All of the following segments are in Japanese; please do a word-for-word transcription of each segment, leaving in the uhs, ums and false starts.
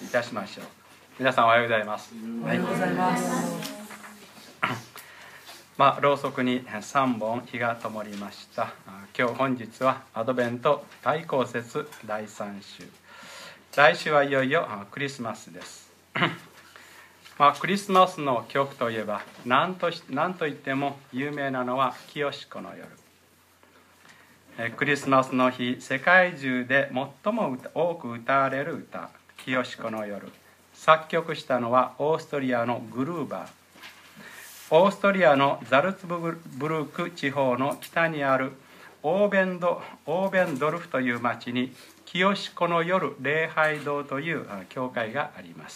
いたしましょう。皆さんおはようございます。 おはようございます。 まあ、ろうそくにさんぼん火が灯りました。今日本日はアドベント大公節だいさん週。来週はいよいよクリスマスです。まあ、クリスマスの曲といえば何とし、何といっても有名なのは清子の夜。クリスマスの日、世界中で最も多く歌われる歌、清子の夜。作曲したのはオーストリアのグルーバー。オーストリアのザルツブルク地方の北にあるオーベンド、オーベンドルフという町に清子の夜礼拝堂という教会があります。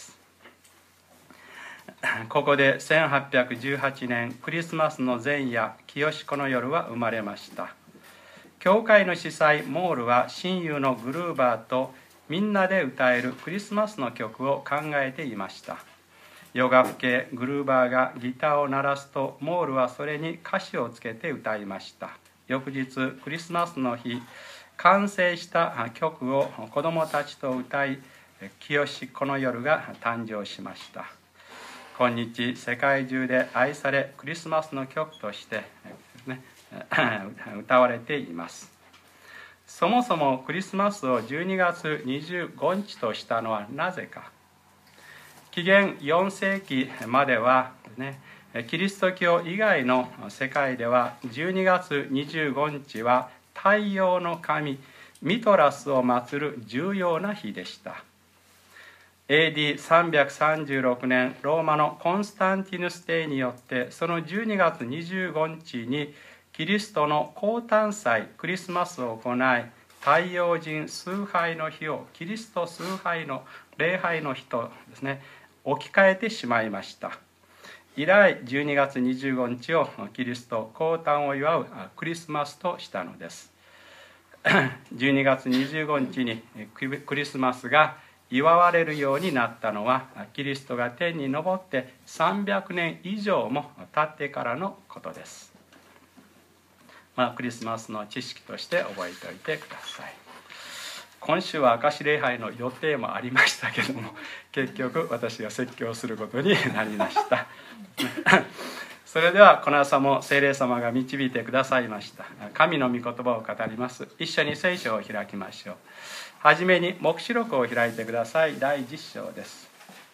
ここでせんはっぴゃくじゅうはちねんクリスマスの前夜、清子の夜は生まれました。教会の司祭モールは親友のグルーバーとみんなで歌えるクリスマスの曲を考えていました。夜が更け、グルーバーがギターを鳴らすとモールはそれに歌詞をつけて歌いました。翌日クリスマスの日、完成した曲を子どもたちと歌い、清子の夜が誕生しました。今日世界中で愛されクリスマスの曲として、ね、歌われています。そもそもクリスマスをじゅうにがつにじゅうごにちとしたのはなぜか。紀元よんせいきまでは、ね、キリスト教以外の世界ではじゅうにがつにじゅうごにちは太陽の神ミトラスを祀る重要な日でした。エーディーさんびゃくさんじゅうろくねん、ローマのコンスタンティヌス帝によってそのじゅうにがつにじゅうごにちにキリストの降誕祭クリスマスを行い、太陽神崇拝の日をキリスト崇拝の礼拝の日とですね、置き換えてしまいました。以来じゅうにがつにじゅうごにちをキリスト降誕を祝うクリスマスとしたのです。じゅうにがつにじゅうごにちにクリスマスが祝われるようになったのは、キリストが天に昇ってさんびゃくねん以上も経ってからのことです。まあ、クリスマスの知識として覚えておいてください。今週は明石礼拝の予定もありましたけども、結局私が説教することになりましたそれではこの朝も聖霊様が導いてくださいました神の御言葉を語ります。一緒に聖書を開きましょう。はじめに黙示録を開いてください。だいじゅっ章です。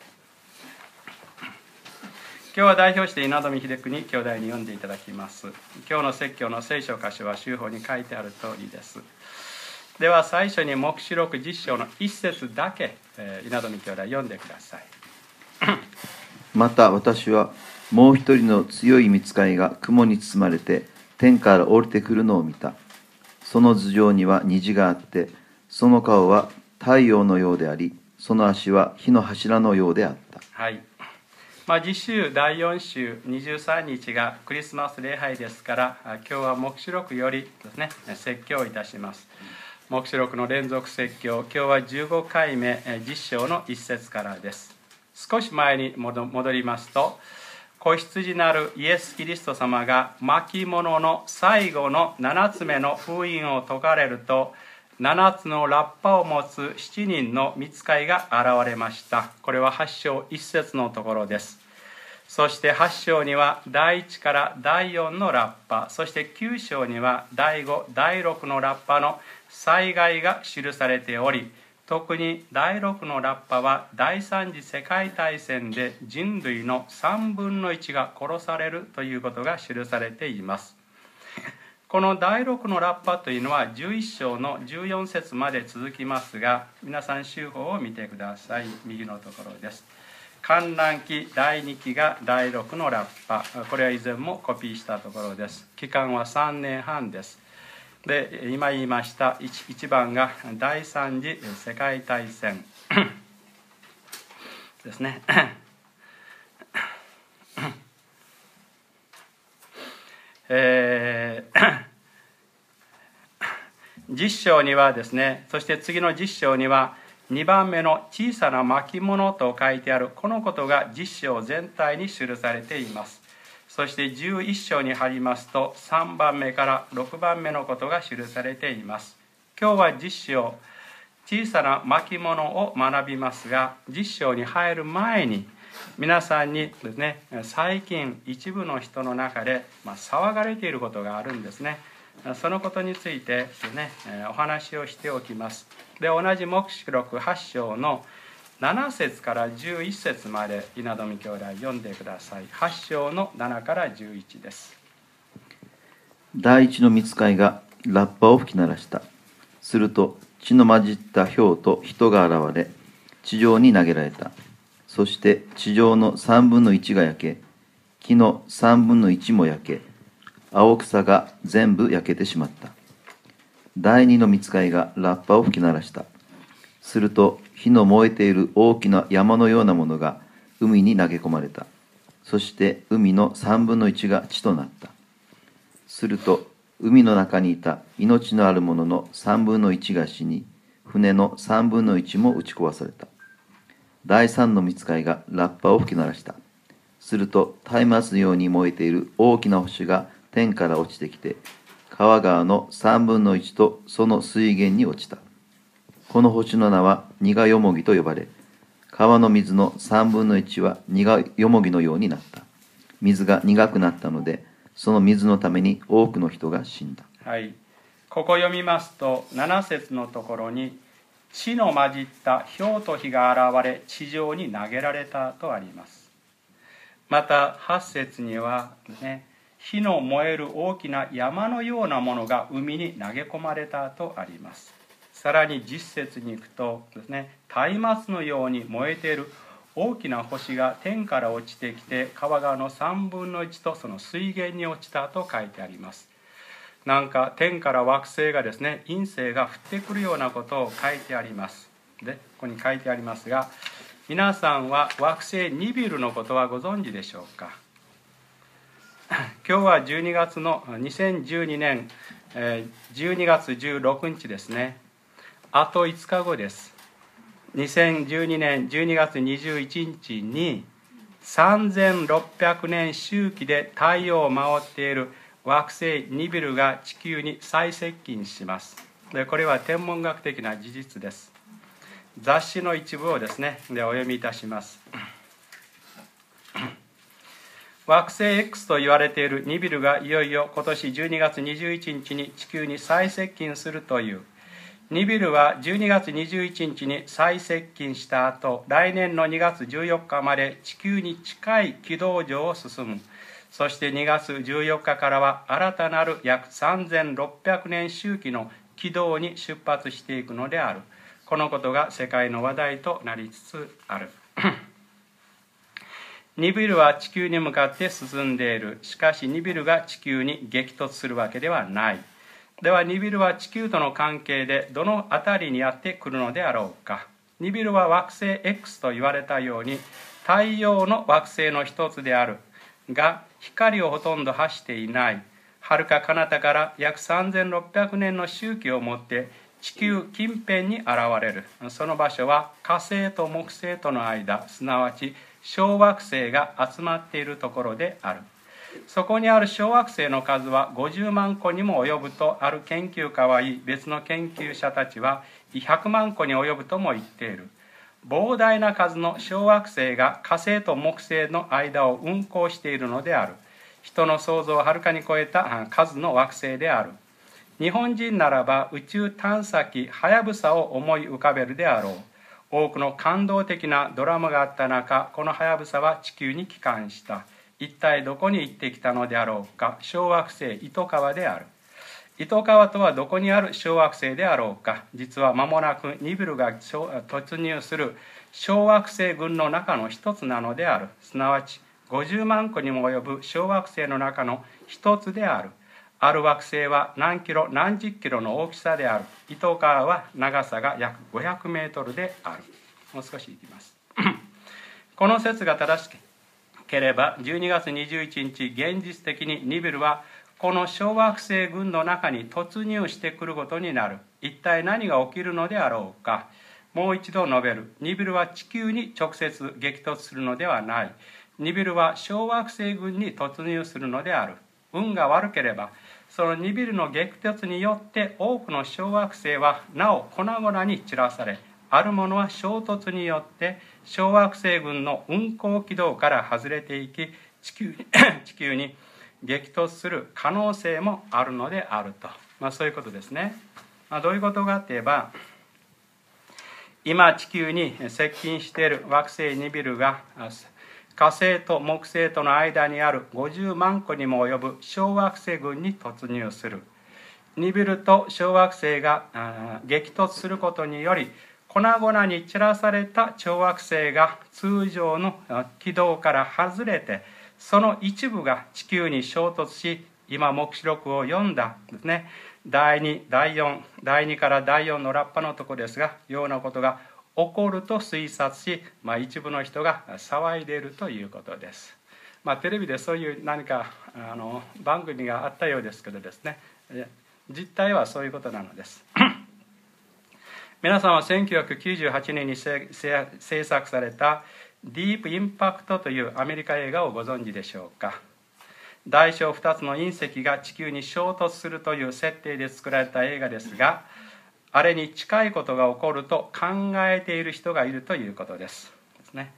今日は代表して稲富秀邦兄弟に読んでいただきます。今日の説教の聖書箇所は修法に書いてある通りです。では最初に黙示録じゅっ章の一節だけ、えー、稲富兄弟読んでください。 また私はもう一人の強い御使いが雲に包まれて天から降りてくるのを見た。その頭上には虹があって、その顔は太陽のようであり、その足は火の柱のようであった。 はい。まあ、次週だいよん週にじゅうさんにちがクリスマス礼拝ですから、今日は黙示録よりですね、説教いたします。黙示録の連続説教、今日はじゅうごかいめ、じゅっ章のいち節からです。少し前に戻りますと、子羊なるイエス・キリスト様が巻物の最後のななつめの封印を解かれると、ななつのラッパを持つしちにんの御使いが現れました。これははち章いち節のところです。そしてはち章にはだいいちからだいよんのラッパ、そしてきゅう章にはだいご、だいろくのラッパの災害が記されており、特にだいろくのラッパは第三次世界大戦で人類のさんぶんのいちが殺されるということが記されています。このだいろくのラッパというのはじゅういっ章のじゅうよん節まで続きますが、皆さん修法を見てください。右のところです。観覧期だいにきがだいろくのラッパ、これは以前もコピーしたところです。期間はさんねんはんです。で、今言いました 1, 1番が第三次世界大戦ですね。えー、じゅっ章にはですね、そして次のじゅっ章にはにばんめの小さな巻物と書いてあるこのことがじゅっ章全体に記されています。そしてじゅういっ章に入りますとさんばんめからろくばんめのことが記されています。今日はじゅっ章小さな巻物を学びますが、実証に入る前に皆さんにですね、最近一部の人の中で、まあ、騒がれていることがあるんですね。そのことについてですね、お話をしておきます。で、同じ黙示録はち章のなな節からじゅういち節まで稲富兄弟読んでください。はち章のななからじゅういちです。 第一の御使いがラッパを吹き鳴らした。すると血の混じった雹と人が現れ、地上に投げられた。そして地上の三分の一が焼け、木の三分の一も焼け、青草が全部焼けてしまった。第二の御使いがラッパを吹き鳴らした。すると火の燃えている大きな山のようなものが海に投げ込まれた。そして海の三分の一が地となった。すると海の中にいた命のあるものの三分の一が死に、船の三分の一も打ち壊された。第三の御使いがラッパを吹き鳴らした。すると松明のように燃えている大きな星が天から落ちてきて、川川の三分の一とその水源に落ちた。この星の名は苦よもぎと呼ばれ、川の水の三分の一は苦よもぎのようになった。水が苦くなったので、その水のために多くの人が死んだ。 はい、ここ読みますと、なな節のところに血の混じった雹と火が現れ地上に投げられたとあります。またはち節にはね、火の燃える大きな山のようなものが海に投げ込まれたとあります。さらにじゅっ節に行くとですね、松明のように燃えている大きな星が天から落ちてきて、川側の三分の一とその水源に落ちたと書いてあります。なんか天から惑星がですね、隕星が降ってくるようなことを書いてあります。で、ここに書いてありますが、皆さんは惑星ニビルのことはご存知でしょうか。今日はじゅうにがつのにせんじゅうにねんじゅうにがつじゅうろくにちですね。あといつかごです。にせんじゅうにねんじゅうにがつにじゅういちにちにさんぜんろっぴゃくねん周期で太陽を回っている惑星ニビルが地球に最接近します。で、これは天文学的な事実です。雑誌の一部をですね、でお読みいたします。惑星 X と言われているニビルがいよいよ今年じゅうにがつにじゅういちにちに地球に最接近するという。ニビルはじゅうにがつにじゅういちにちに最接近した後、来年のにがつじゅうよっかまで地球に近い軌道上を進む。そしてにがつじゅうよっかからは新たなる約さんぜんろっぴゃくねん周期の軌道に出発していくのである。このことが世界の話題となりつつある。ニビルは地球に向かって進んでいる。しかしニビルが地球に激突するわけではない。ではニビルは地球との関係でどのあたりにやってくるのであろうか。ニビルは惑星 X と言われたように太陽の惑星の一つであるが、光をほとんど発していない。遥か彼方から約さんぜんろっぴゃくねんの周期を持って地球近辺に現れる。その場所は火星と木星との間、すなわち小惑星が集まっているところである。そこにある小惑星の数はごじゅうまんこにも及ぶとある研究家は言い、別の研究者たちはひゃくまんこに及ぶとも言っている。膨大な数の小惑星が火星と木星の間を運行しているのである。人の想像をはるかに超えた数の惑星である。日本人ならば宇宙探査機はやぶさを思い浮かべるであろう。多くの感動的なドラマがあった中、このはやぶさは地球に帰還した。一体どこに行ってきたのであろうか。小惑星糸川である。糸川とはどこにある小惑星であろうか。実は間もなくニビルが突入する小惑星群の中の一つなのである。すなわちごじゅうまんこにも及ぶ小惑星の中の一つである。ある惑星は何キロ何十キロの大きさである。糸川は長さが約ごひゃくメートルである。もう少しいきますこの説が正しければじゅうにがつにじゅういちにち、現実的にニビルはこの小惑星群の中に突入してくることになる。一体何が起きるのであろうか。もう一度述べる。ニビルは地球に直接激突するのではない。ニビルは小惑星群に突入するのである。運が悪ければそのニビルの激突によって多くの小惑星はなお粉々に散らされ、あるものは衝突によって小惑星群の運行軌道から外れていき、地球に地球に激突する可能性もあるのであると、まあ、そういうことですね。まあ、どういうことかといえば、今地球に接近している惑星ニビルが火星と木星との間にあるごじゅうまん個にも及ぶ小惑星群に突入する。ニビルと小惑星が激突することにより、粉々に散らされた小惑星が通常の軌道から外れて、その一部が地球に衝突し、今黙示録を読んだですね、だいに、だいよん、だいにからだいよんのラッパのところですが、ようなことが起こると推察し、まあ、一部の人が騒いでいるということです。まあ、テレビでそういう何かあの番組があったようですけどですね、実態はそういうことなのです。皆さんはせんきゅうひゃくきゅうじゅうはちねんに制作されたディープインパクトというアメリカ映画をご存知でしょうか。大小ふたつの隕石が地球に衝突するという設定で作られた映画ですが、あれに近いことが起こると考えている人がいるということです。ですね。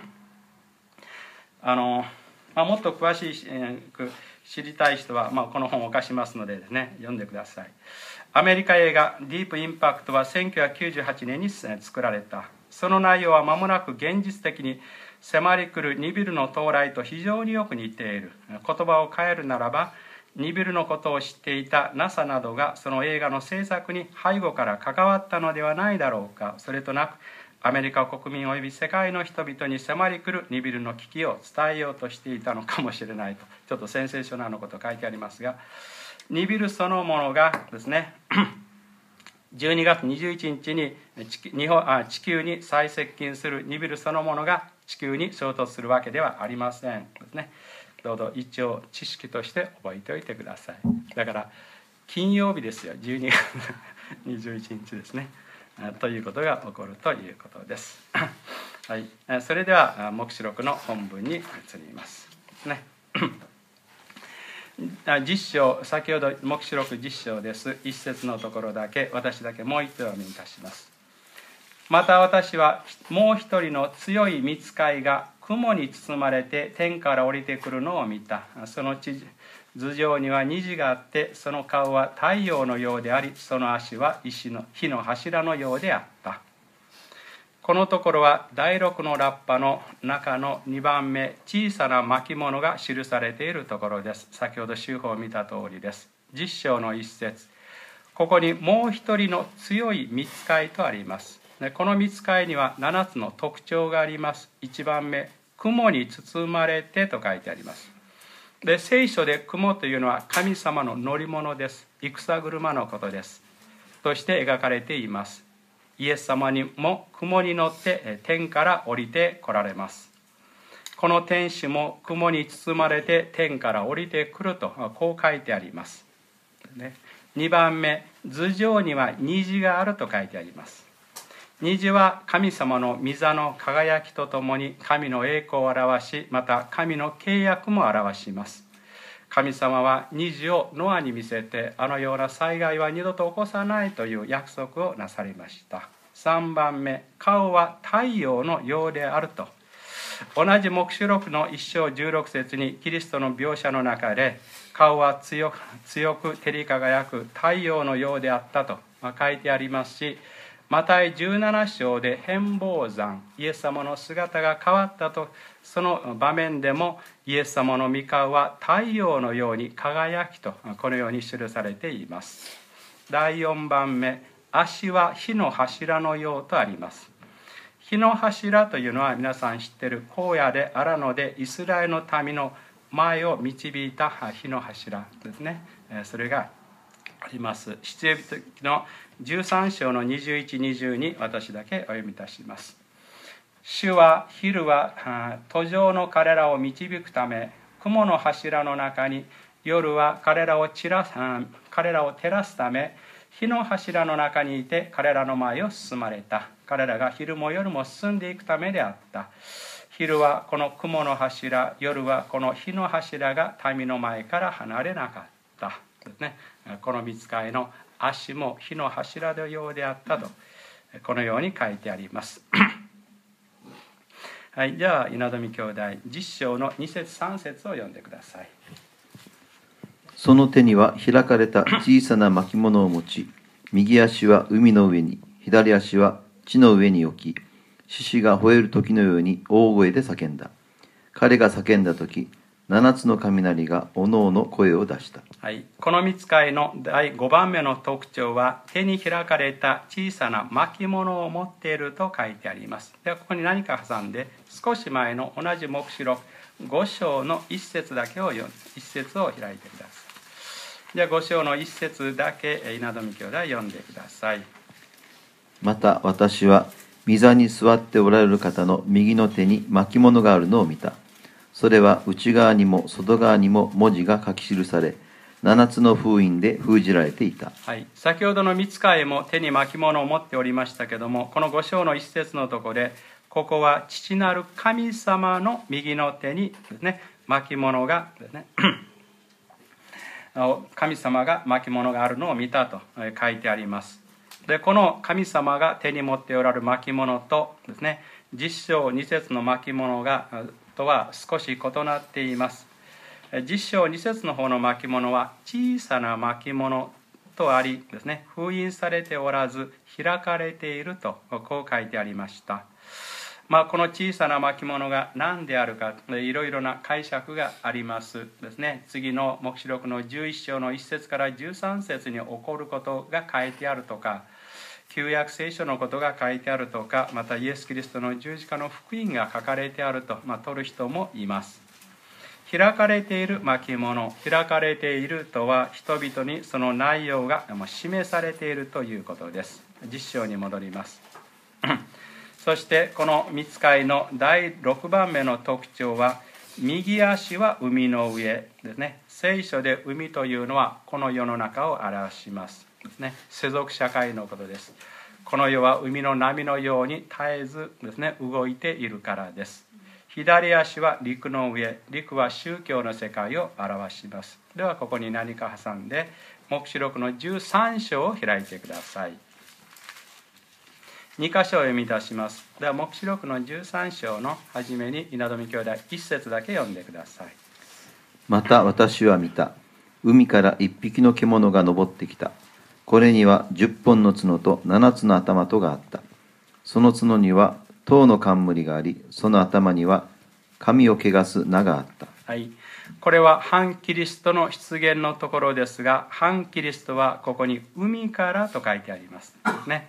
あのまあ、もっと詳しく知りたい人は、まあ、この本を貸しますのでですね、読んでください。アメリカ映画ディープインパクトはせんきゅうひゃくきゅうじゅうはちねんに作られた。その内容は間もなく現実的に迫り来るニビルの到来と非常によく似ている。言葉を変えるならば、ニビルのことを知っていた ナサ などがその映画の制作に背後から関わったのではないだろうか。それとなくアメリカ国民および世界の人々に迫り来るニビルの危機を伝えようとしていたのかもしれないと、ちょっとセンセーショナルなこと書いてありますが、ニビルそのものがですねじゅうにがつにじゅういちにちに日本あ地球に最接近するニビルそのものが地球に衝突するわけではありませんですね。どうぞ一応知識として覚えておいてください。だから金曜日ですよ、じゅうにがつにじゅういちにちですね、ということが起こるということです。はい、それでは黙示録の本文に移りますね。実章、先ほど黙示録実章です。一節のところだけ、私だけもう一度読みいたします。また私はもう一人の強い御使いが雲に包まれて天から降りてくるのを見た。その地頭上には虹があって、その顔は太陽のようであり、その足は石の火の柱のようであった。このところは第六のラッパの中のにばんめ、小さな巻物が記されているところです。先ほど手法を見た通りです。実章の一節、ここにもう一人の強い御使いとあります。この御使いにはななつの特徴があります。いちばんめ、雲に包まれてと書いてあります。で、聖書で雲というのは神様の乗り物です。戦車のことです。として描かれています。イエス様にも雲に乗って天から降りて来られます。この天使も雲に包まれて天から降りてくるとこう書いてあります。にばんめ、頭上には虹があると書いてあります。虹は神様の御座の輝きとともに神の栄光を表し、また神の契約も表します。神様は虹をノアに見せて、あのような災害は二度と起こさないという約束をなされました。さんばんめ、顔は太陽のようであると。同じ黙示録の一章じゅうろく節にキリストの描写の中で、顔は強く強く照り輝く太陽のようであったと書いてありますし、マタイじゅうなな章で変貌山、イエス様の姿が変わったと、その場面でもイエス様の御顔は太陽のように輝きと、このように記されています。だいよんばんめ、足は火の柱のようとあります。火の柱というのは皆さん知っている荒野であらのでイスラエルの民の前を導いた火の柱ですね。それがあります。出エジプト記のじゅうさん章のにじゅういち、にじゅうに、私だけお読みいたします。主は昼は途上の彼らを導くため、雲の柱の中に、夜は彼らを散ら彼らを照らすため、火の柱の中にいて彼らの前を進まれた。彼らが昼も夜も進んでいくためであった。昼はこの雲の柱、夜はこの火の柱が民の前から離れなかった。 ですね、この御使いの足も火の柱のようであったと、このように書いてあります。はい、じゃあ稲富兄弟じゅっ章のに節さん節を読んでください。 その手には開かれた小さな巻物を持ち、右足は海の上に、左足は地の上に置き、獅子が吠える時のように大声で叫んだ。彼が叫んだ時、七つの雷がおのおの声を出した。 はい、この御使いのだいごばんめの特徴は、手に開かれた小さな巻物を持っていると書いてあります。ではここに何か挟んで、少し前の同じ黙示録ご章のいち節だけを読んいち節を開いてください。じゃあご章のいち節だけ稲富兄弟読んでください。 また私は御座に座っておられる方の右の手に巻物があるのを見た。それは内側にも外側にも文字が書き記され、七つの封印で封じられていた。 はい、先ほどの御使いも手に巻物を持っておりましたけども、このご章の一節のところで、ここは父なる神様の右の手にですね、巻物がですね神様が巻物があるのを見たと書いてあります。でこの神様が手に持っておられる巻物とですね、じゅっ章に節の巻物がとは少し異なっています。じゅっ章に節の方の巻物は小さな巻物とありですね、封印されておらず開かれているとこう書いてありました。まあ、この小さな巻物が何であるか、いろいろな解釈がありますですね。次の黙示録のじゅういち章のいち節からじゅうさん節に起こることが書いてあるとか、旧約聖書のことが書いてあるとか、またイエス・キリストの十字架の福音が書かれてあると、まあ、取る人もいます。開かれている巻物、開かれているとは人々にその内容が示されているということです。じゅっ章に戻ります。そしてこの御使いのだいろくばんめの特徴は、右足は海の上ですね。聖書で海というのはこの世の中を表しますですね。世俗社会のことです。この世は海の波のように絶えずですね、動いているからです。左足は陸の上、陸は宗教の世界を表します。ではここに何か挟んで、黙示録のじゅうさん章を開いてください。に箇所を読み出します。では黙示録のじゅうさん章の初めに稲富兄弟いち節だけ読んでください。 また私は見た。海から一匹の獣が登ってきた。これには十本の角と七つの頭とがあった。その角には塔の冠があり、その頭には髪を汚す名があった。 はい、これは反キリストの出現のところですが、反キリストはここに海からと書いてありますね。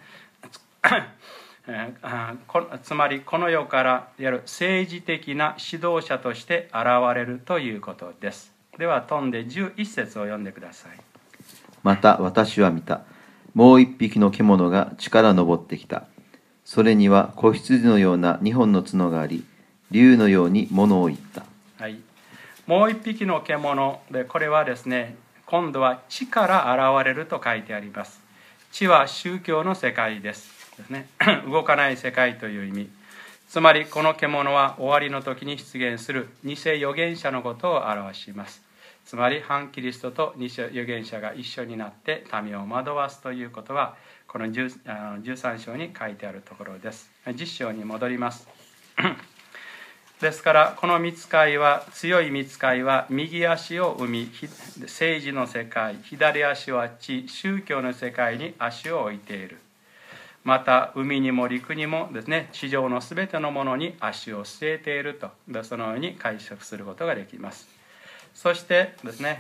つまりこの世からいわゆる政治的な指導者として現れるということです。では飛んでじゅういち節を読んでください。 また私は見た。もう一匹の獣が地から登ってきた。それには子羊のような二本の角があり、竜のように物を言った。 はい、もう一匹の獣で、これはですね、今度は地から現れると書いてあります。地は宗教の世界ですですね。動かない世界という意味。つまりこの獣は終わりの時に出現する偽預言者のことを表します。つまり反キリストと偽預言者が一緒になって民を惑わすということは、このじゅうさん章に書いてあるところです。じゅっ章に戻ります。ですからこの御使いは、強い御使いは右足を海、政治の世界、左足は地、宗教の世界に足を置いている。また海にも陸にもですね、地上のすべてのものに足を据えていると、そのように解釈することができます。そしてですね、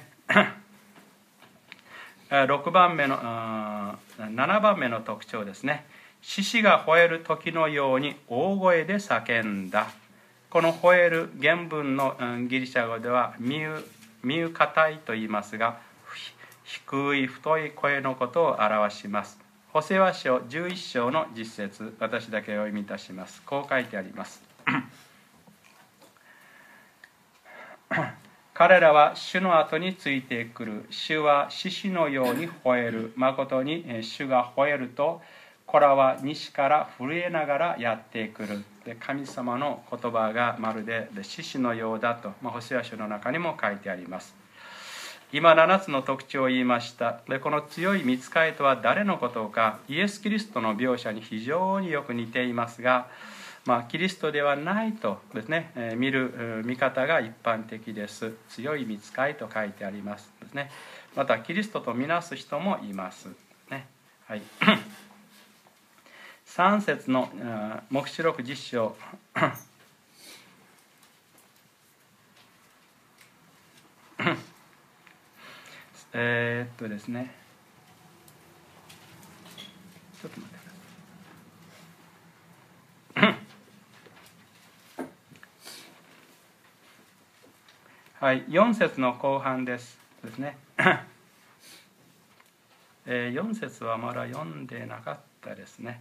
ろくばんめのななばんめの特徴ですね。獅子が吠える時のように大声で叫んだ。この吠える原文のギリシャ語ではミュミュカタイと言いますが、低い太い声のことを表します。ホセア書じゅういち章の実節、私だけお読みいたします。こう書いてあります。彼らは主の後についてくる。主は獅子のように吠える。まことに主が吠えると、子らは西から震えながらやってくる。で、神様の言葉がまるで獅子のようだと、まあ、ホセア書の中にも書いてあります。 今ななつの特徴を言いました。でこの強い御使いとは誰のことか、イエス・キリストの描写に非常によく似ていますが、まあ、キリストではないとですね、えー、見る見方が一般的です。強い御使いと書いてありますですね。またキリストとみなす人もいますね。はいさん節の黙示録じゅっ章えーっとですねちょっと待ってくださいはい、よん節の後半ですですね、えー、よん節はまだ読んでなかったですね。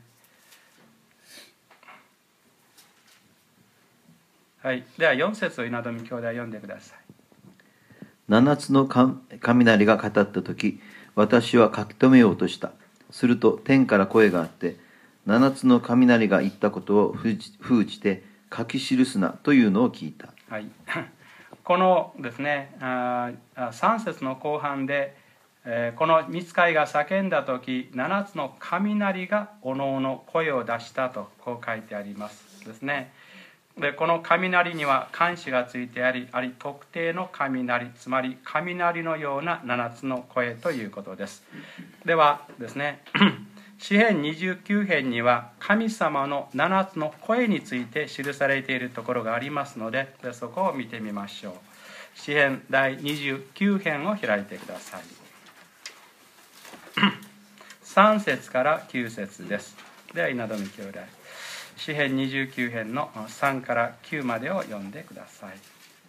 はい、ではよん節を稲富兄弟読んでください。 七つの雷が語った時、私は書き留めようとした。すると天から声があって、七つの雷が言ったことを封じて書き記すなというのを聞いた。 はい、このですねさん節の後半で、この御使いが叫んだ時、七つの雷がおのおの声を出したとこう書いてありますですね。でこの雷には冠詞がついてあり、あり特定の雷、つまり雷のような七つの声ということです。ではですね詩編にじゅうきゅう編には神様の七つの声について記されているところがありますので、でそこを見てみましょう。詩編だいにじゅうきゅう編を開いてください。さん節からきゅう節です。では稲富兄弟、詩編にじゅうきゅう編のさんからきゅうまでを読んでください。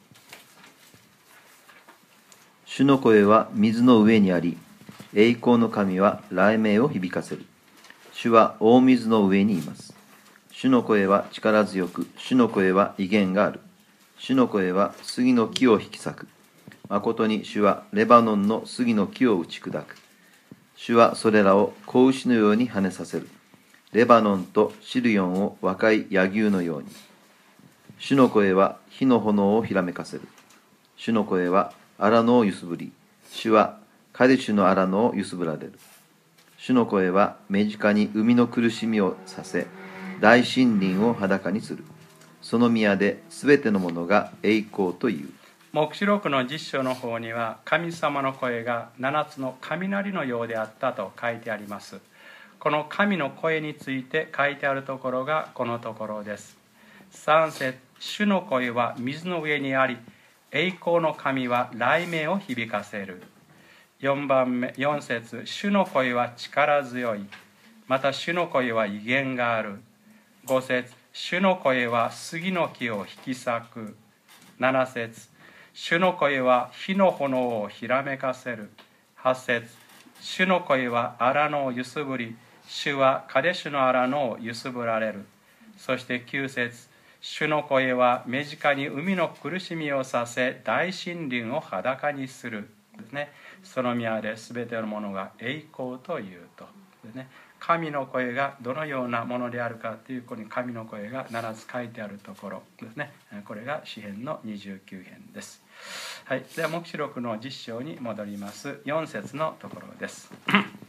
主の声は水の上にあり、栄光の神は雷鳴を響かせる。主は大水の上にいます。主の声は力強く、主の声は威厳がある。主の声は杉の木を引き裂く。まことに主はレバノンの杉の木を打ち砕く。主はそれらを子牛のように跳ねさせる。レバノンとシルヨンを若い野牛のように。主の声は火の炎をひらめかせる。主の声は荒野を揺すぶり、主はカデシュの荒野を揺すぶられる。主の声は目近に海の苦しみをさせ、大森林を裸にする。その宮ですべてのものが栄光という。 黙示録のじゅっ章の方には、神様の声が七つの雷のようであったと書いてあります。この神の声について書いてあるところがこのところです。さん節、主の声は水の上にあり、栄光の神は雷鳴を響かせる。よん番目、よん節、主の声は力強い。また主の声は威厳がある。ご節、主の声は杉の木を引き裂く。なな節、主の声は火の炎をひらめかせる。はち節、主の声は荒野を揺すぶり、主はカデシュの荒野を揺すぶられる。そしてきゅう節、主の声は目近に海の苦しみをさせ、大森林を裸にするですね。その宮で全てのものが栄光というとですね。神の声がどのようなものであるかという、ここに神の声がななつ書いてあるところですね。これが詩編のにじゅうきゅう編です。はい、では黙示録のじゅっ章に戻ります。よん節のところです。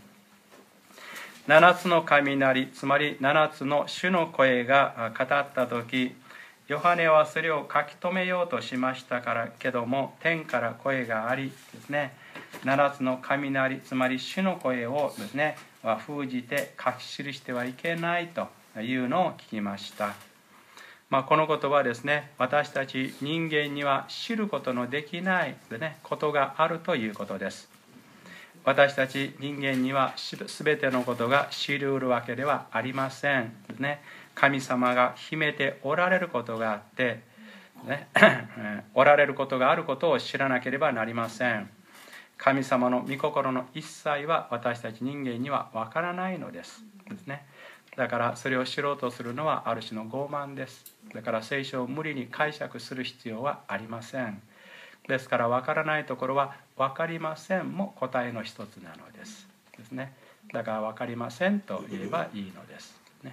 七つの雷、つまり七つの主の声が語った時、ヨハネはそれを書き留めようとしましたからけども、天から声がありですね、七つの雷、つまり主の声をですねは封じて書き記してはいけないというのを聞きました。まあ、このことはですね、私たち人間には知ることのできないで、ね、ことがあるということです。私たち人間には全てのことが知り得るわけではありませんですね。神様が秘めておられることがあって、ね、おられることがあることを知らなければなりません。神様の御心の一切は私たち人間にはわからないのですですね。だからそれを知ろうとするのはある種の傲慢です。だから聖書を無理に解釈する必要はありません。ですからわからないところは分かりませんも答えの一つなのですですね。だから分かりませんと言えばいいのです、ね、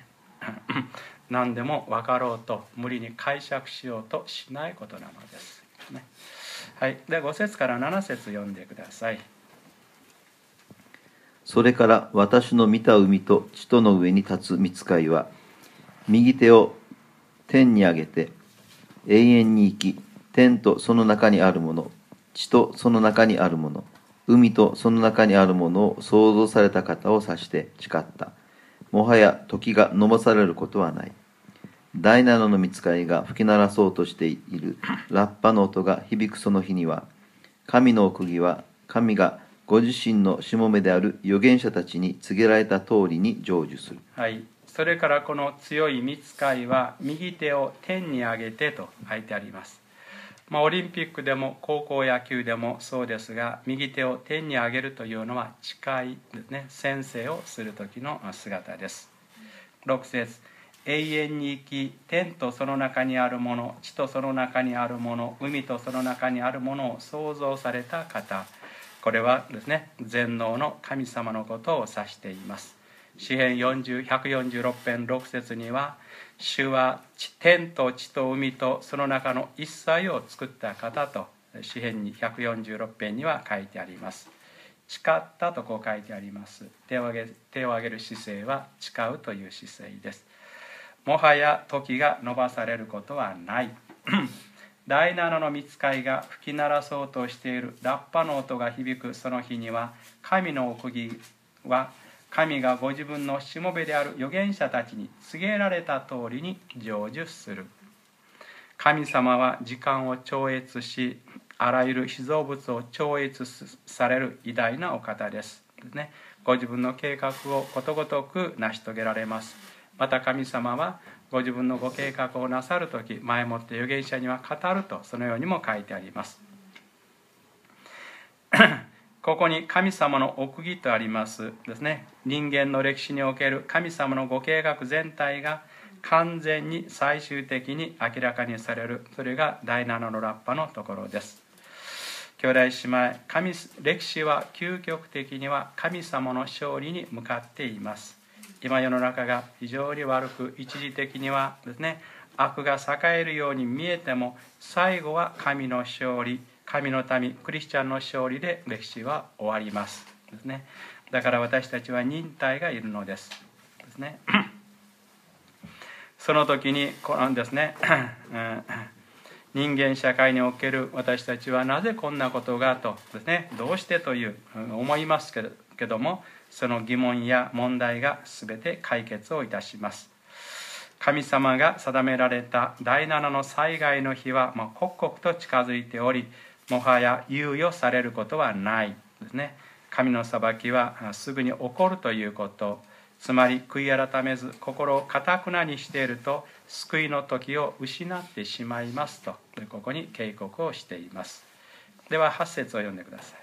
何でも分かろうと無理に解釈しようとしないことなのです、ね。 はい、でご節からなな節読んでください。 それから私の見た海と地との上に立つ御使いは、右手を天に上げて、永遠に生き、天とその中にあるもの、地とその中にあるもの、海とその中にあるものを創造された方を指して誓った。もはや時が延ばされることはない。第七の御使いが吹き鳴らそうとしているラッパの音が響くその日には、神の奥義は神がご自身のしもべである預言者たちに告げられた通りに成就する。 はい、それからこの強い御使いは右手を天に上げてと書いてあります。まあ、オリンピックでも高校野球でもそうですが、右手を天に上げるというのは誓いですね、宣誓をする時の姿です。ろく節、永遠に生き、天とその中にあるもの、地とその中にあるもの、海とその中にあるものを創造された方、これはですね、全能の神様のことを指しています。詩編ひゃくよんじゅうろく編ろく節には、主は天と地と海とその中の一切を作った方と、詩編にひゃくよんじゅうろく編には書いてあります。誓ったとこう書いてあります。手を挙げ、手を挙げる姿勢は誓うという姿勢です。もはや時が延ばされることはない。第七の御使いが吹き鳴らそうとしているラッパの音が響くその日には、神の奥義は神がご自分のしもべである預言者たちに告げられた通りに成就する。神様は時間を超越し、あらゆる被造物を超越される偉大なお方です。ご自分の計画をことごとく成し遂げられます。また神様はご自分のご計画をなさるとき、前もって預言者には語ると、そのようにも書いてあります。ここに神様の奥義とありますですね。人間の歴史における神様のご計画全体が完全に最終的に明らかにされる。それが第七のラッパのところです。兄弟姉妹、神歴史は究極的には神様の勝利に向かっています。今世の中が非常に悪く、一時的にはですね、悪が栄えるように見えても、最後は神の勝利、神の民、クリスチャンの勝利で歴史は終わりますですね。だから私たちは忍耐がいるのですですね。その時にこのですね、人間社会における私たちはなぜこんなことがとですね、どうしてという思いますけど、けども、その疑問や問題が全て解決をいたします。神様が定められた第七の災害の日は、まあ、刻々と近づいており、もはや猶予されることはないですね。神の裁きはすぐに起こるということ、つまり悔い改めず心を堅くなにしていると、救いの時を失ってしまいますと、ここに警告をしています。でははち節を読んでください。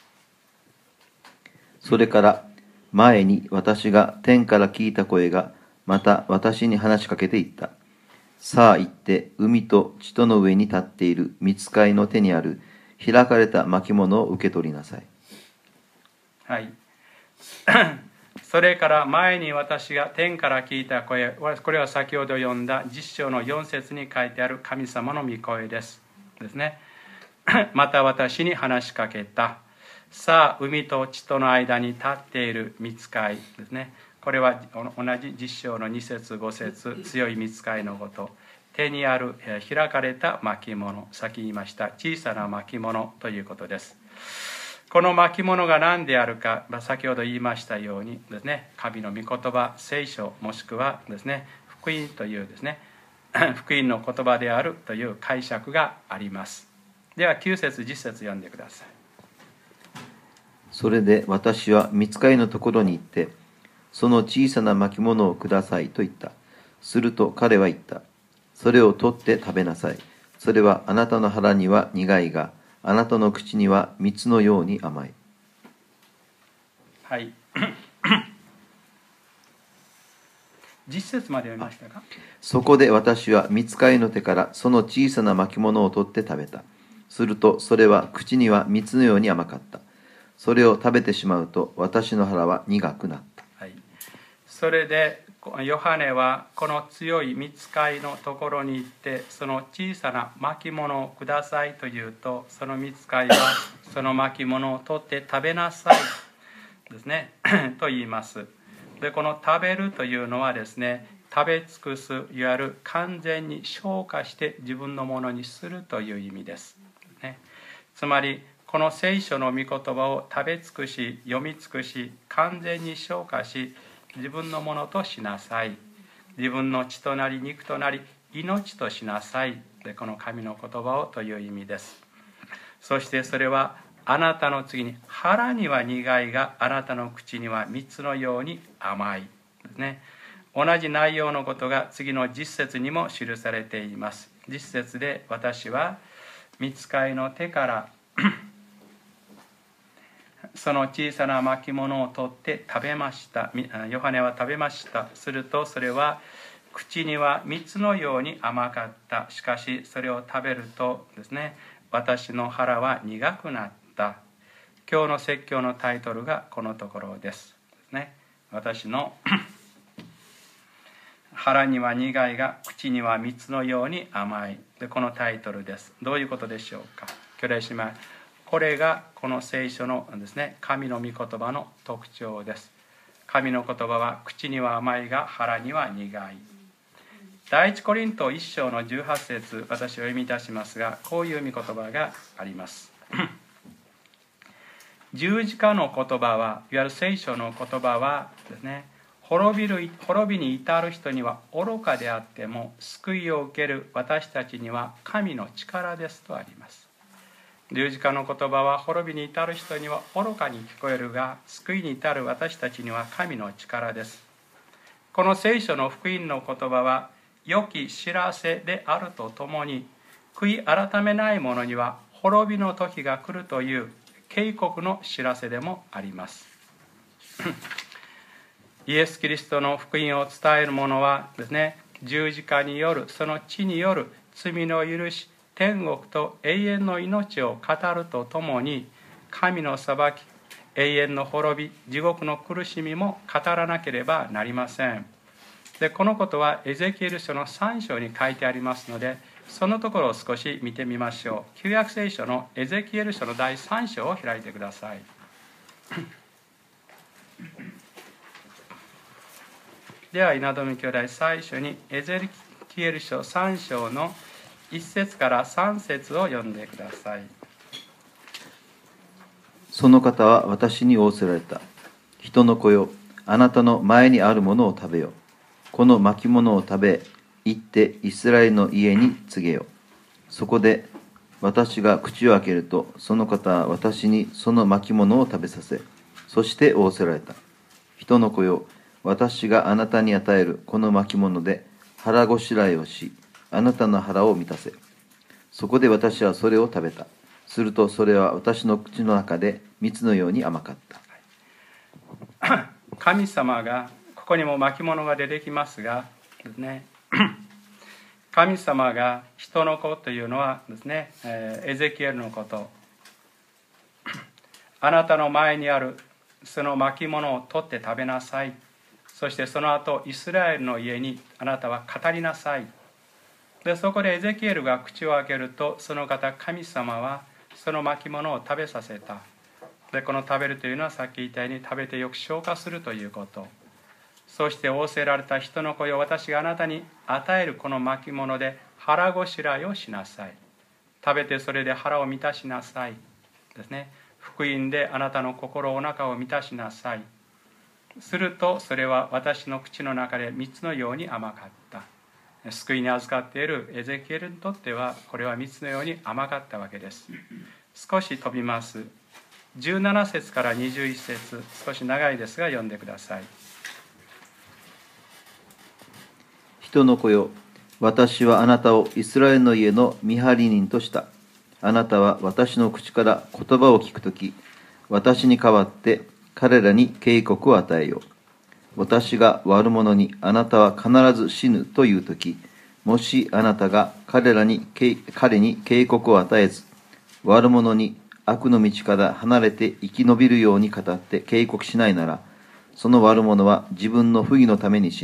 それから前に私が天から聞いた声がまた私に話しかけていった。さあ行って海と地との上に立っている御使いの手にある開かれた巻物を受け取りなさい。 はい。それから前に私が天から聞いた声、これは先ほど読んだ実章のよん節に書いてある神様の御声ですですね。また私に話しかけた。さあ海と地との間に立っている御使いですね。これは同じ実章のに節ご節、強い御使いのこと。手にある開かれた巻物、先言いました小さな巻物ということです。この巻物が何であるか、先ほど言いましたようにですね、神の御言葉、聖書、もしくはですね、福音というですね、福音の言葉であるという解釈があります。ではきゅう節じゅっ節読んでください。 それで私は御使いのところに行って、その小さな巻物をくださいと言った。すると彼は言った。それを取って食べなさい。それはあなたの腹には苦いが、あなたの口には蜜のように甘い。 はい。実節まで読みましたか？ そこで私は御使いの手からその小さな巻物を取って食べた。するとそれは口には蜜のように甘かった。それを食べてしまうと私の腹は苦くなった。 はい。それでヨハネはこの強い御使いのところに行って、その小さな巻物をくださいと言うと、その御使いはその巻物を取って食べなさいですねと言います。でこの食べるというのはですね、食べ尽くす、いわゆる完全に消化して自分のものにするという意味です、ね、つまりこの聖書の御言葉を食べ尽くし、読み尽くし、完全に消化し、自分のものとしなさい。自分の血となり肉となり命としなさい。でこの神の言葉をという意味です。そしてそれはあなたの次に腹には苦いが、あなたの口には蜜のように甘いですね。同じ内容のことが次の実節にも記されています。実節で、私は御使いの手からその小さな巻物を取って食べました。ヨハネは食べました。するとそれは口には蜜のように甘かった。しかしそれを食べるとですね、私の腹は苦くなった。今日の説教のタイトルがこのところです。ね、私の腹には苦いが口には蜜のように甘い。でこのタイトルです。どういうことでしょうか。兄弟姉妹、これがこの聖書のですね、神の御言葉の特徴です。神の言葉は口には甘いが腹には苦い。第一コリントいっ章のじゅうはち節、私を読みいたしますが、こういう御言葉があります十字架の言葉は、いわゆる聖書の言葉はですね、滅びる滅びに至る人には愚かであっても、救いを受ける私たちには神の力ですとあります。十字架の言葉は滅びに至る人には愚かに聞こえるが、救いに至る私たちには神の力です。この聖書の福音の言葉は良き知らせであるとともに、悔い改めない者には滅びの時が来るという警告の知らせでもありますイエス・キリストの福音を伝える者はですね、十字架によるその血による罪の許し、天国と永遠の命を語るとともに、神の裁き、永遠の滅び、地獄の苦しみも語らなければなりません。でこのことはエゼキエル書のさん章に書いてありますので、そのところを少し見てみましょう。旧約聖書のエゼキエル書のだいさん章を開いてくださいでは稲富兄弟、最初にエゼキエル書さん章のいち節からさん節を読んでください。 その方は私に仰せられた。人の子よ、あなたの前にあるものを食べよ。この巻物を食べ、行ってイスラエルの家に告げよ。そこで私が口を開けると、その方は私にその巻物を食べさせ、そして仰せられた。人の子よ、私があなたに与えるこの巻物で腹ごしらえをし、あなたの腹を満たせ。そこで私はそれを食べた。するとそれは私の口の中で蜜のように甘かった。 神様が、ここにも巻物が出てきますがですね、神様が人の子というのはですね、エゼキエルのこと、あなたの前にあるその巻物を取って食べなさい。そしてその後イスラエルの家にあなたは語りなさい。でそこでエゼキエルが口を開けると、その方神様はその巻物を食べさせた。でこの食べるというのは、さっき言ったように食べてよく消化するということ。そして仰せられた。人の子よ、私があなたに与えるこの巻物で腹ごしらえをしなさい。食べてそれで腹を満たしなさいですね。福音であなたの心、お腹を満たしなさい。するとそれは私の口の中で蜜のように甘かった。救いに預かっているエゼキエルにとっては、これは蜜のように甘かったわけです。少し飛びます。じゅうなな節からにじゅういち節、少し長いですが読んでください。 人の子よ、私はあなたをイスラエルの家の見張り人とした。あなたは私の口から言葉を聞くとき、私に代わって彼らに警告を与えよう。私が悪者にあなたは必ず死ぬというとき、もしあなたが彼らに彼に警告を与えず、悪者に悪の道から離れて生き延びるように語って警告しないなら、その悪者は自分の不義のために死ぬ。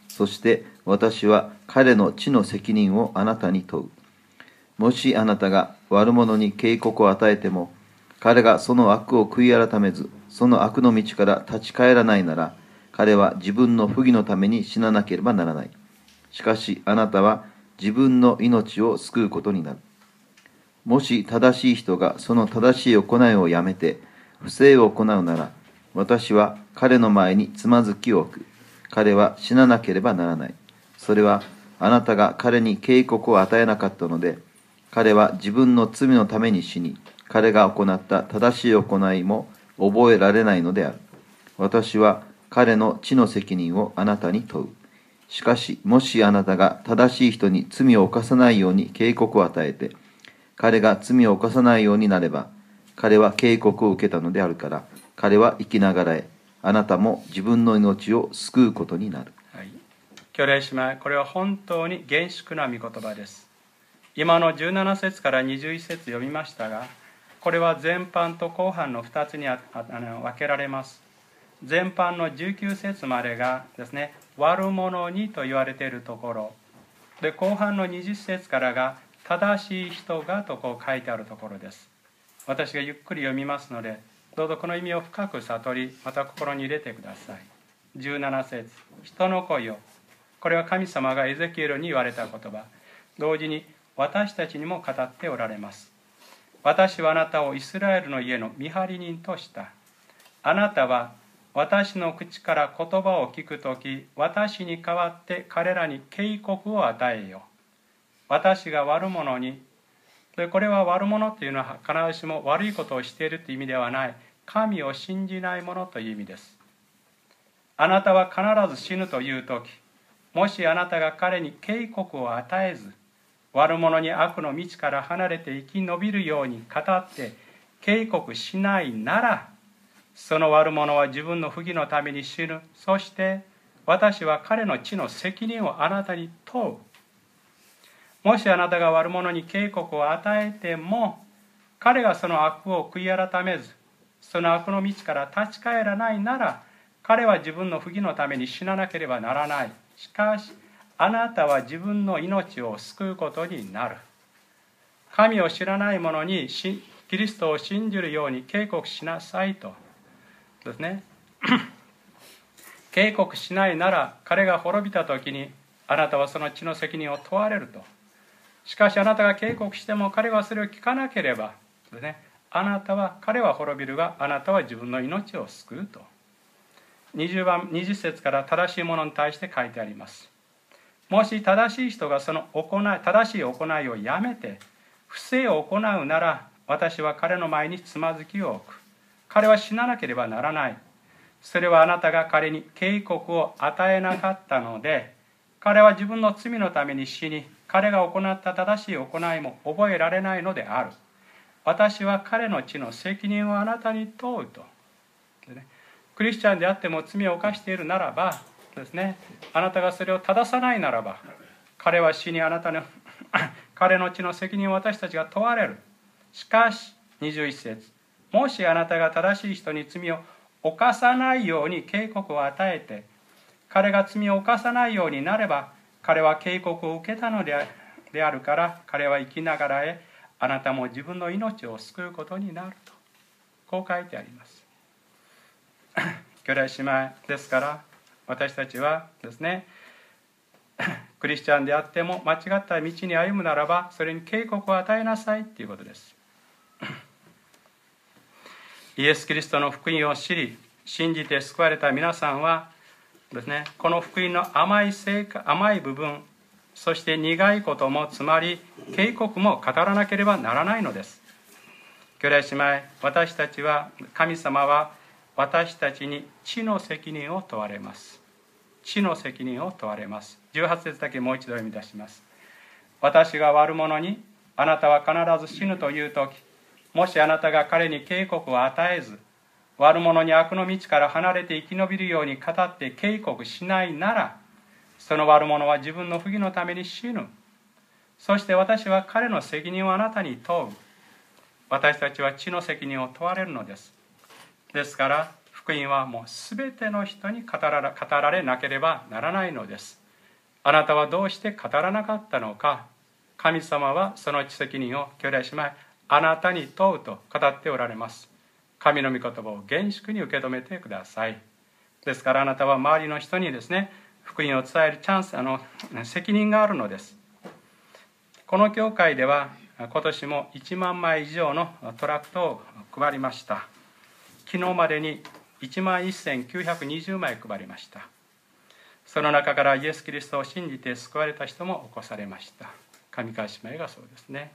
そして私は彼の地の責任をあなたに問う。もしあなたが悪者に警告を与えても、彼がその悪を悔い改めず、その悪の道から立ち返らないなら、彼は自分の不義のために死ななければならない。しかしあなたは自分の命を救うことになる。もし正しい人がその正しい行いをやめて不正を行うなら、私は彼の前につまずきを置く。彼は死ななければならない。それはあなたが彼に警告を与えなかったので、彼は自分の罪のために死に、彼が行った正しい行いも覚えられないのである。私は彼の地の責任をあなたに問う。しかし、もしあなたが正しい人に罪を犯さないように警告を与えて、彼が罪を犯さないようになれば、彼は警告を受けたのであるから、彼は生きながらえ、あなたも自分の命を救うことになる。 はい、兄弟姉妹、これは本当に厳粛な御言葉です。今のじゅうなな節からにじゅういち節読みましたが、これは前半と後半のふたつに分けられます。前半のじゅうきゅう節までがですね、悪者にと言われているところで、後半のにじゅう節からが正しい人がとこう書いてあるところです。私がゆっくり読みますので、どうぞこの意味を深く悟り、また心に入れてください。じゅうなな節、人の子よ。これは神様がエゼキエルに言われた言葉、同時に私たちにも語っておられます。私はあなたをイスラエルの家の見張り人とした。あなたは私の口から言葉を聞くとき、私に代わって彼らに警告を与えよ。私が悪者に、これは悪者というのは必ずしも悪いことをしているという意味ではない、神を信じない者という意味です。あなたは必ず死ぬというとき、もしあなたが彼に警告を与えず、悪者に悪の道から離れて生き延びるように語って警告しないなら、その悪者は自分の不義のために死ぬ。そして私は彼の地の責任をあなたに問う。もしあなたが悪者に警告を与えても、彼がその悪を悔い改めず、その悪の道から立ち返らないなら、彼は自分の不義のために死ななければならない。しかしあなたは自分の命を救うことになる。神を知らない者にキリストを信じるように警告しなさいとですね。警告しないなら、彼が滅びた時にあなたはその地の責任を問われると。しかしあなたが警告しても彼はそれを聞かなければですね、あなたは彼は滅びるが、あなたは自分の命を救うと。にじゅうばんにじゅう節から正しいものに対して書いてあります。もし正しい人がその行い正しい行いをやめて不正を行うなら、私は彼の前につまずきを置く。彼は死ななければならない。それはあなたが彼に警告を与えなかったので、彼は自分の罪のために死に、彼が行った正しい行いも覚えられないのである。私は彼の地の責任をあなたに問うと。クリスチャンであっても罪を犯しているならばですね、あなたがそれを正さないならば、彼は死に、あなたの彼の地の責任を私たちが問われる。しかしにじゅういち節、もしあなたが正しい人に罪を犯さないように警告を与えて、彼が罪を犯さないようになれば、彼は警告を受けたのであるから、彼は生きながらえ、あなたも自分の命を救うことになると、こう書いてあります。兄弟姉妹ですから、私たちはですね、クリスチャンであっても間違った道に歩むならば、それに警告を与えなさいということです。イエス・キリストの福音を知り、信じて救われた皆さんはですね、この福音の甘い成果、甘い部分、そして苦いことも、つまり警告も語らなければならないのです。兄弟姉妹、私たちは、神様は私たちに地の責任を問われます。地の責任を問われます。じゅうはち節だけもう一度読み出します。私が悪者に、あなたは必ず死ぬというとき、もしあなたが彼に警告を与えず、悪者に悪の道から離れて生き延びるように語って警告しないなら、その悪者は自分の不義のために死ぬ。そして私は彼の責任をあなたに問う。私たちは地の責任を問われるのです。ですから福音はもうすべての人に語られ、語られなければならないのです。 あなたはどうして語らなかったのか。神様はその責任を兄弟姉妹あなたに問うと語っておられます。神の御言葉を厳粛に受け止めてください。ですからあなたは周りの人にですね、福音を伝えるチャンス、あの責任があるのです。この教会では今年もいちまんまい以上のトラクトを配りました。昨日までにいちまんせんきゅうひゃくにじゅうまい配りました。その中からイエス・キリストを信じて救われた人も起こされました。上川姉妹がそうですね。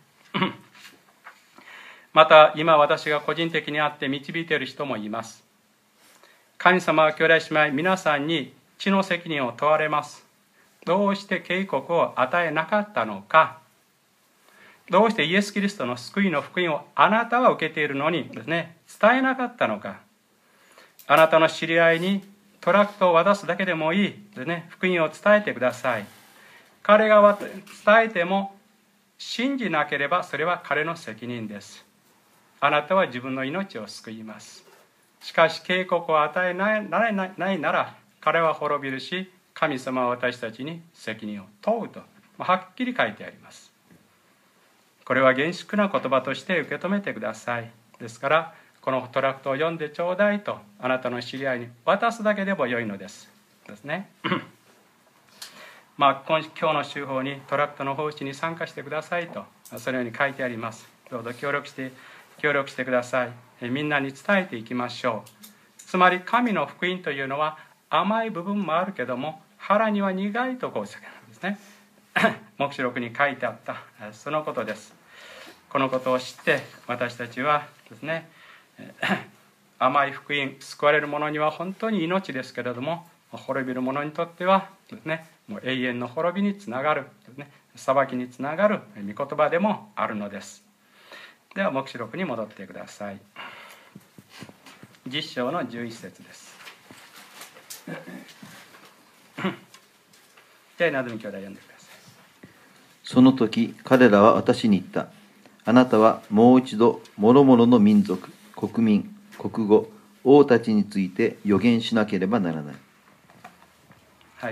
また今私が個人的に会って導いている人もいます。神様は兄弟姉妹皆さんに地の責任を問われます。どうして警告を与えなかったのか。どうしてイエス・キリストの救いの福音をあなたは受けているのにですね、伝えなかったのか。あなたの知り合いにトラクトを渡すだけでもいいですね、福音を伝えてください。彼が伝えても信じなければそれは彼の責任です。あなたは自分の命を救います。しかし警告を与えないないなら彼は滅びるし、神様は私たちに責任を問うとはっきり書いてあります。これは厳粛な言葉として受け止めてください。ですからこのトラクトを読んでちょうだいとあなたの知り合いに渡すだけでも良いのですですね。まあ、今今日の週報にトラクトの奉仕に参加してくださいとそのように書いてあります。どうぞ協力して協力してください。えみんなに伝えていきましょう。つまり神の福音というのは甘い部分もあるけども腹には苦いとこう叫んですね。黙示録に書いてあったそのことです。このことを知って私たちはですね、甘い福音、救われる者には本当に命ですけれども、滅びる者にとってはですね、もう永遠の滅びにつながるですね、裁きにつながる御言葉でもあるのです。では黙示録に戻ってください。じゅっ章のじゅういち節です。じゃあ稲積兄弟読んでください。 その時彼らは私に言った。あなたはもう一度諸々の民族、国民、国語、王たちについて予言しなければならない。 はい。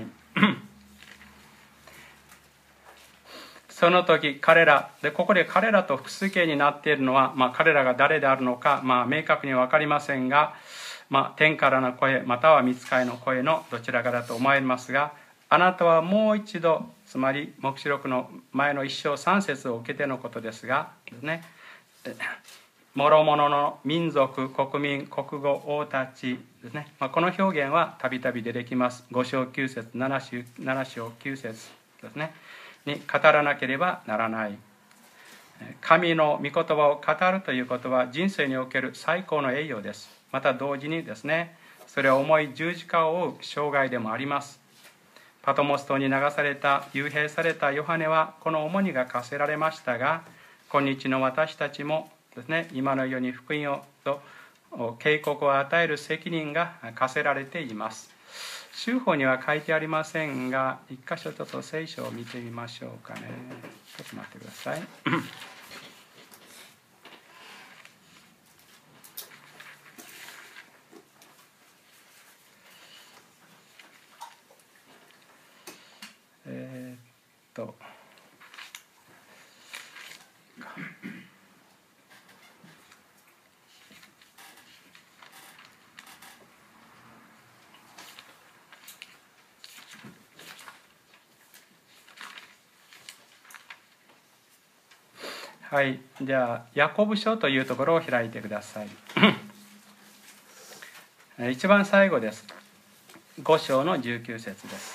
その時彼らで、ここで彼らと複数形になっているのは、まあ、彼らが誰であるのか、まあ、明確には分かりませんが、まあ、天からの声または御使いの声のどちらかだと思いますが、あなたはもう一度、つまり黙示録の前の一章三節を受けてのことですがですね、諸々の民族、国民、国語、王たちですね、まあ、この表現はたびたび出てきます。ご章きゅう節、なな章きゅう節ですねに語らなければならない。神の御言葉を語るということは人生における最高の栄誉です。また同時にですね、それは重い十字架を負う生涯でもあります。パトモス島に流された、幽閉されたヨハネはこの重荷が課せられましたが、今日の私たちもですね、今のように福音をと警告を与える責任が課せられています。州法には書いてありませんが、一箇所ちょっと聖書を見てみましょうかね。ちょっと待ってください。えーっとはい、じゃあヤコブ書というところを開いてください。一番最後です。ご章のじゅうきゅう節です。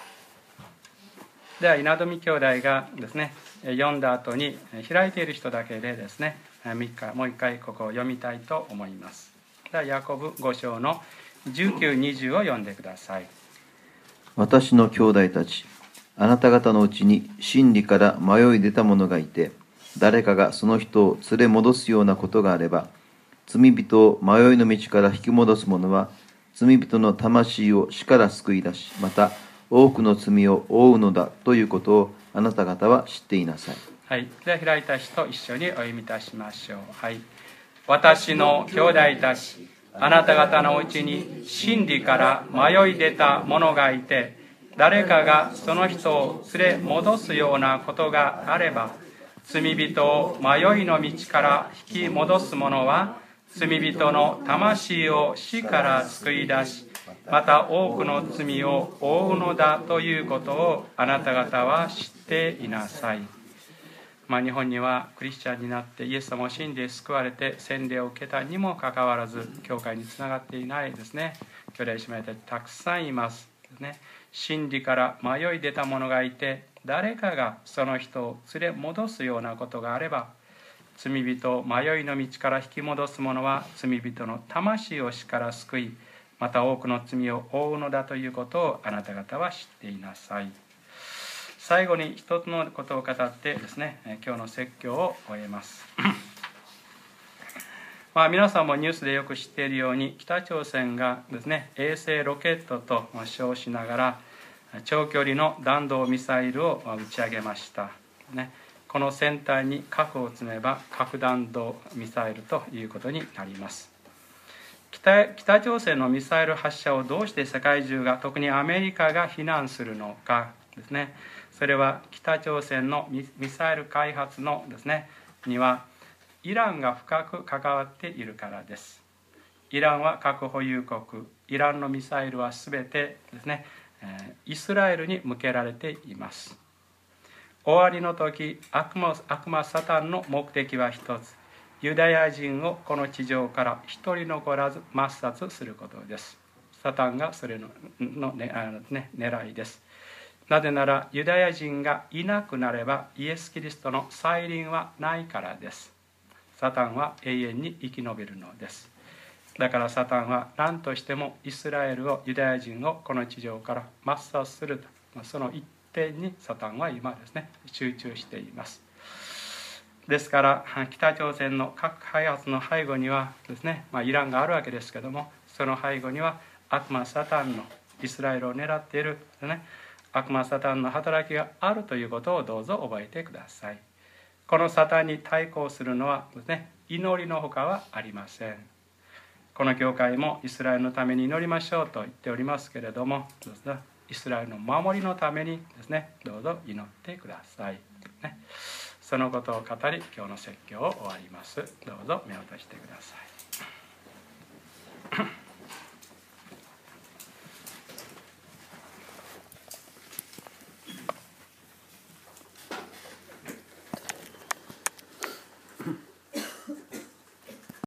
では稲富兄弟がですね、読んだ後に開いている人だけでですね、もう一回ここを読みたいと思います。ではヤコブご章のじゅうきゅう、にじゅうを読んでください。 私の兄弟たち、あなた方のうちに真理から迷い出た者がいて、誰かがその人を連れ戻すようなことがあれば、罪人を迷いの道から引き戻す者は、罪人の魂を死から救い出し、また多くの罪を負うのだということをあなた方は知っていなさい。 はい、では開いた人一緒にお読みいたしましょう。はい。私の兄弟たち、あなた方のうちに真理から迷い出た者がいて、 誰かがその人を連れ戻すようなことがあれば、罪人を迷いの道から引き戻す者は、罪人の魂を死から救い出し、また多くの罪を負うのだということをあなた方は知っていなさい。まあ、日本にはクリスチャンになってイエス様を信じて救われて洗礼を受けたにもかかわらず、教会につながっていないですね、兄弟姉妹たちたくさんいますですね。真理から迷い出た者がいて、誰かがその人を連れ戻すようなことがあれば、罪人を迷いの道から引き戻す者は罪人の魂を死から救い、また多くの罪を負うのだということをあなた方は知っていなさい。最後に一つのことを語ってですね、今日の説教を終えます。まあ、皆さんもニュースでよく知っているように、北朝鮮がですね、衛星ロケットと称しながら長距離の弾道ミサイルを打ち上げました、ね、この先端に核を積めば核弾道ミサイルということになります。 北, 北朝鮮のミサイル発射をどうして世界中が、特にアメリカが非難するのかですね。それは北朝鮮のミサイル開発のですねにはイランが深く関わっているからです。イランは核保有国、イランのミサイルはすべてですね、イスラエルに向けられています。終わりの時、悪魔、悪魔サタンの目的は一つ、ユダヤ人をこの地上から一人残らず抹殺することです。サタンがそれのの、ねね、狙いです。なぜならユダヤ人がいなくなればイエス・キリストの再臨はないからです。サタンは永遠に生き延びるのです。だからサタンは何としてもイスラエルを、ユダヤ人をこの地上から抹殺すると、その一点にサタンは今ですね集中しています。ですから北朝鮮の核開発の背後にはですね、まあ、イランがあるわけですけども、その背後には悪魔サタンのイスラエルを狙っているですね、悪魔サタンの働きがあるということをどうぞ覚えてください。このサタンに対抗するのはですね、祈りのほかはありません。この教会もイスラエルのために祈りましょうと言っておりますけれども、イスラエルの守りのためにですね、どうぞ祈ってください、ね、そのことを語り今日の説教を終わります。どうぞ目を閉じてください。